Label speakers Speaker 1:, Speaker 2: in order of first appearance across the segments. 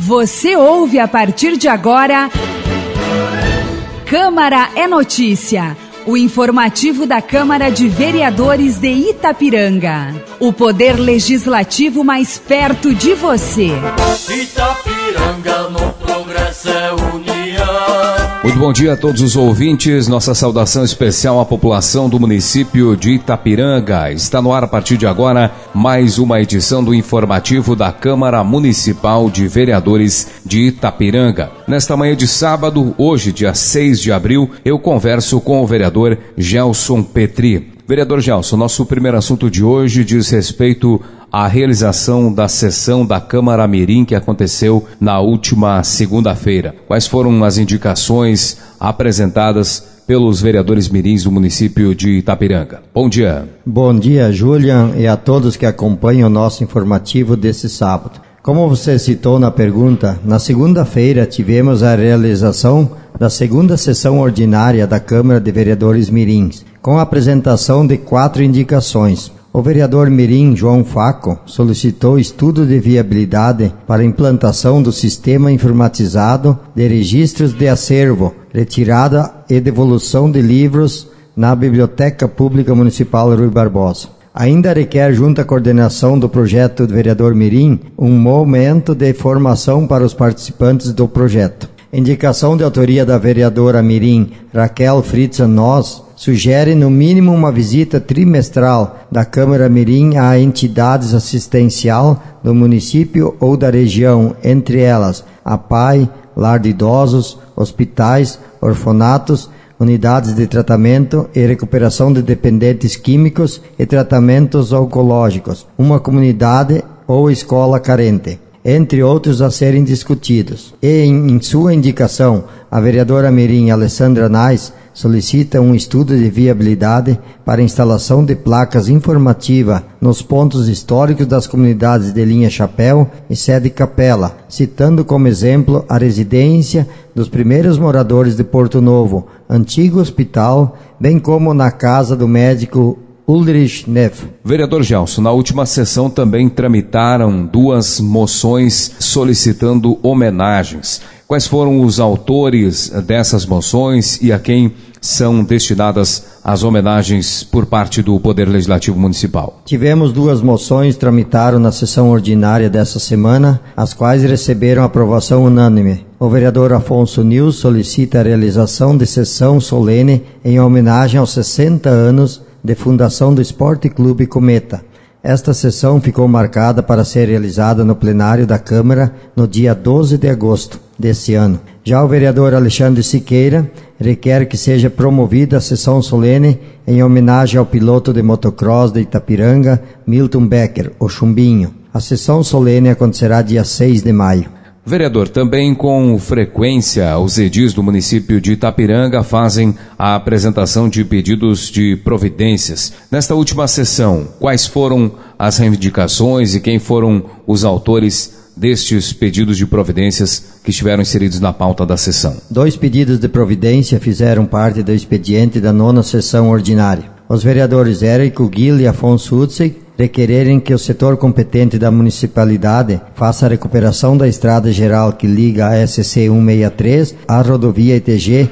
Speaker 1: Você ouve a partir de agora Câmara é Notícia, o informativo da Câmara de Vereadores de Itapiranga. O poder legislativo mais perto de você.
Speaker 2: Itapiranga, no progresso é união.
Speaker 3: Muito bom dia a todos os ouvintes. Nossa saudação especial à população do município de Itapiranga. Está no ar a partir de agora mais uma edição do informativo da Câmara Municipal de Vereadores de Itapiranga. Nesta manhã de sábado, hoje, dia 6 de abril, eu converso com o vereador Gelson Petri. Vereador Gelson, nosso primeiro assunto de hoje diz respeito à realização da sessão da Câmara Mirim que aconteceu na última segunda-feira. Quais foram as indicações apresentadas pelos vereadores mirins do município de Itapiranga? Bom dia.
Speaker 4: Bom dia, Julian, e a todos que acompanham o nosso informativo desse sábado. Como você citou na pergunta, na segunda-feira tivemos a realização da segunda sessão ordinária da Câmara de Vereadores Mirins, com a apresentação de 4 indicações. O vereador mirim João Faco solicitou estudo de viabilidade para a implantação do sistema informatizado de registros de acervo, retirada e devolução de livros na Biblioteca Pública Municipal Rui Barbosa. Ainda requer, junto à coordenação do projeto do vereador mirim, um momento de formação para os participantes do projeto. Indicação de autoria da vereadora mirim Raquel Fritzen Nós sugere no mínimo uma visita trimestral da Câmara Mirim a entidades assistencial do município ou da região, entre elas a PAI, lar de idosos, hospitais, orfanatos, unidades de tratamento e recuperação de dependentes químicos e tratamentos oncológicos, uma comunidade ou escola carente, entre outros a serem discutidos. E em sua indicação, a vereadora mirim Alessandra Nais solicita um estudo de viabilidade para a instalação de placas informativas nos pontos históricos das comunidades de Linha Chapéu e Sede Capela, citando como exemplo a residência dos primeiros moradores de Porto Novo, antigo hospital, bem como na casa do médico Ulrich Neff.
Speaker 3: Vereador Gelson, na última sessão também tramitaram 2 moções solicitando homenagens. Quais foram os autores dessas moções e a quem são destinadas as homenagens por parte do Poder Legislativo Municipal?
Speaker 4: Tivemos 2 moções tramitaram na sessão ordinária dessa semana, as quais receberam aprovação unânime. O vereador Afonso Nils solicita a realização de sessão solene em homenagem aos 60 anos de fundação do Esporte Clube Cometa. Esta sessão ficou marcada para ser realizada no plenário da Câmara no dia 12 de agosto deste ano. Já o vereador Alexandre Siqueira requer que seja promovida a sessão solene em homenagem ao piloto de motocross de Itapiranga, Milton Becker, o Chumbinho. A sessão solene acontecerá dia 6 de maio.
Speaker 3: Vereador, também com frequência, os edis do município de Itapiranga fazem a apresentação de pedidos de providências. Nesta última sessão, quais foram as reivindicações e quem foram os autores destes pedidos de providências que estiveram inseridos na pauta da sessão?
Speaker 4: 2 pedidos de providência fizeram parte do expediente da 9ª sessão ordinária. Os vereadores Érico Guil e Afonso Utzig requererem que o setor competente da municipalidade faça a recuperação da estrada geral que liga a SC 163 à rodovia ITG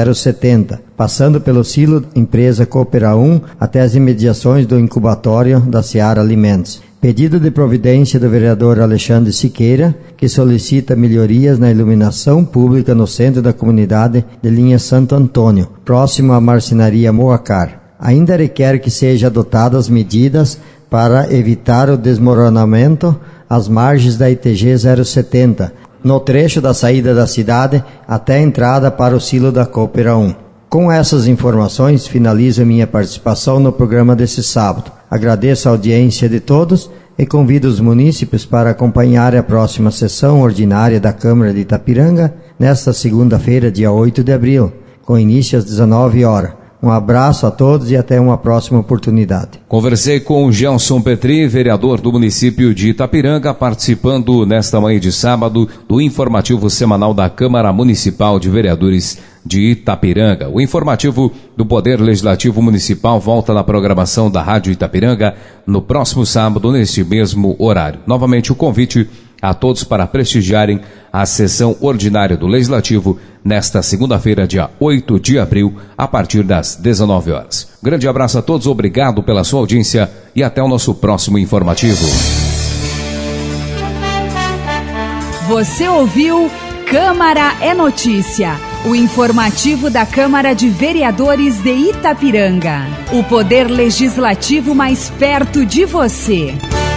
Speaker 4: 070, passando pelo silo empresa Coopera 1 até as imediações do incubatório da Seara Alimentos. Pedido de providência do vereador Alexandre Siqueira, que solicita melhorias na iluminação pública no centro da comunidade de Linha Santo Antônio, próximo à marcenaria Moacar. Ainda requer que sejam adotadas medidas para evitar o desmoronamento às margens da ITG 070, no trecho da saída da cidade até a entrada para o silo da Coopera 1. Com essas informações, finalizo a minha participação no programa desse sábado. Agradeço a audiência de todos e convido os munícipes para acompanhar a próxima sessão ordinária da Câmara de Itapiranga, nesta segunda-feira, dia 8 de abril, com início às 19 horas. Um abraço a todos e até uma próxima oportunidade.
Speaker 3: Conversei com o Gelson Petri, vereador do município de Itapiranga, participando nesta manhã de sábado do informativo semanal da Câmara Municipal de Vereadores de Itapiranga. O informativo do Poder Legislativo Municipal volta na programação da Rádio Itapiranga no próximo sábado, neste mesmo horário. Novamente o convite a todos para prestigiarem a sessão ordinária do Legislativo nesta segunda-feira, dia 8 de abril, a partir das 19 horas. Grande abraço a todos, obrigado pela sua audiência e até o nosso próximo informativo.
Speaker 1: Você ouviu Câmara é Notícia, o informativo da Câmara de Vereadores de Itapiranga. O poder legislativo mais perto de você.